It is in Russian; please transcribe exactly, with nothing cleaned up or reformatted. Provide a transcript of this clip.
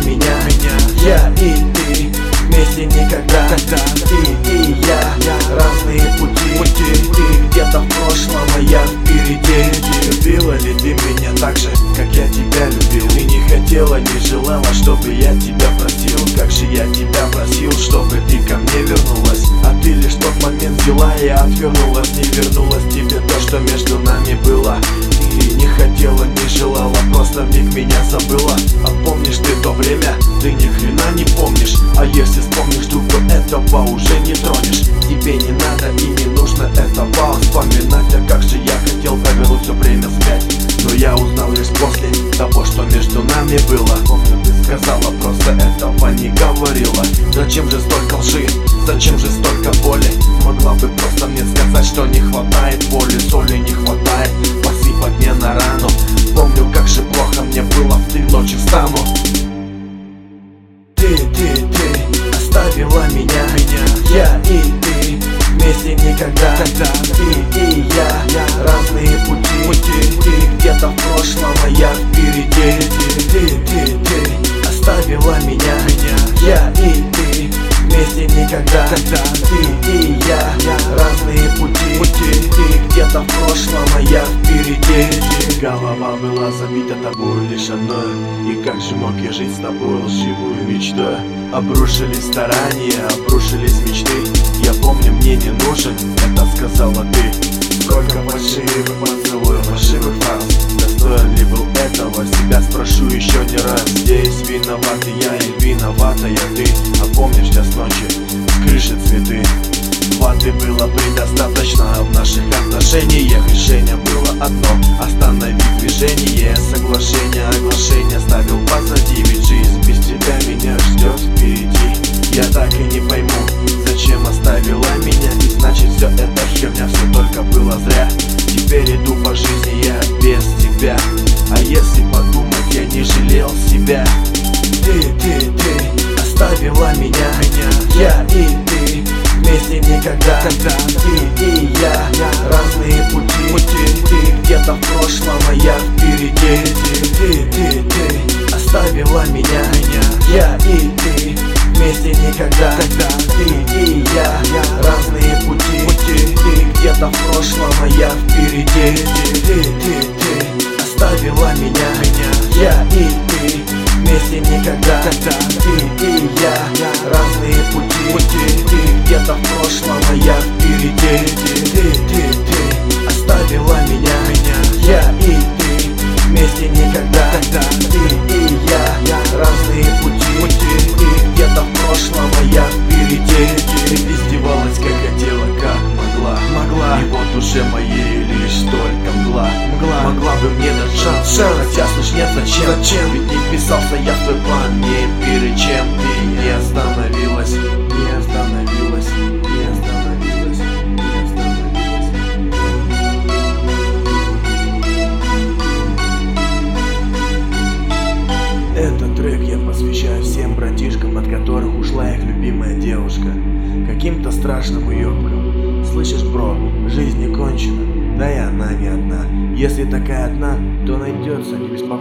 меня, меня. Я и ты вместе никогда. Тогда ты и я, я разные пути, пути. Ты где-то в прошлом, а я впереди. Любила ли ты меня так же, как я тебя любил? Ты не хотела, не желала, чтобы я тебя простил. Как же я тебя просил, чтобы ты ко мне вернулась. А ты лишь в тот момент взяла и отвернулась. Не вернулась тебе то, что между нами было. Ты не хотела, не желала, просто вмиг меня забыла. А помнишь ты то время? Ты ни хрена не помнишь. А если вспомнишь, вдруг то этого уже не тронешь. Тебе не надо и не нужно этого вспоминать. А как же я хотел повернуть все время вспять. Но я узнал лишь после того, что между нами было. Помню, ты сказала, просто этого не говорила. Зачем же столько лжи? Зачем же столько боли? Могла бы просто мне сказать, что не хватает воли. Соли не хватает посыпать мне на рану. Помню, как же плохо мне было, в три ночи встану. Ты, ты, ты оставила меня, меня. Я и ты вместе никогда. Тогда ты и я, я разные пути, пути. Ты где-то в прошлом, а я впереди. Ты, ты, ты оставила меня, меня. Я и ты вместе никогда. Тогда ты и я, я разные пути, пути. Ты где-то в прошлом, а я впереди. Голова была забита тобой лишь одной. И как же мог я жить с тобой лживую мечтой? Обрушились старания, обрушились мечты. Я помню, мне не нужен, это сказала ты. Сколько фальшивых поцелуев, фальшивых фраз. Достоин ли был этого, себя спрошу еще не раз. Здесь виноват я и виноватая ты. А помнишь час ночи, с крыши цветы. Ваты было предостаточно в наших отношениях. Решение было одно — остановить движение. Соглашение, оглашение ставил позади. Ведь жизнь без тебя меня ждет впереди. Я так и не пойму, зачем оставила меня. Ведь значит все это херня, все только было зря. Теперь иду по жизни я без тебя. А если подумать, я не жалел себя. Ты, ты, ты оставила меня, меня. Я и ты вместе никогда. Тогда ты и я, я разные пути, пути. Ты где-то в прошлом, а я впереди. Ты, ты, ты оставила меня, меня. Я и ты вместе никогда. Тогда ты и я, я разные пути, пути. Ты где-то в прошлом, а я впереди. Ты, ты, ты оставила меня, меня. Я и ты вместе никогда. Тогда ты и я, я разные пути, пути. Ты где-то в прошлом, а я впереди. Ты, ты, ты оставила меня, меня. Я и ты вместе никогда. Тогда ты и я, я разные пути, пути. Ты где-то в прошлом, а я впереди. Ты издевалась, как хотела, как могла, могла. И вот уже моей лишь только мгла, мгла. Могла бы мне дать шанс, шанс. Хотя слышь, нет, зачем, зачем? Ведь не вписался я в твой план, не перед чем. Ты не остановилась, не остановилась, не остановилась, не остановилась. Этот трек я посвящаю всем братишкам, от которых ушла их любимая девушка каким-то страшным уёбком. Слышишь, бро, жизнь не кончена, да и она не одна. Если такая одна, то найдется, не беспокойся.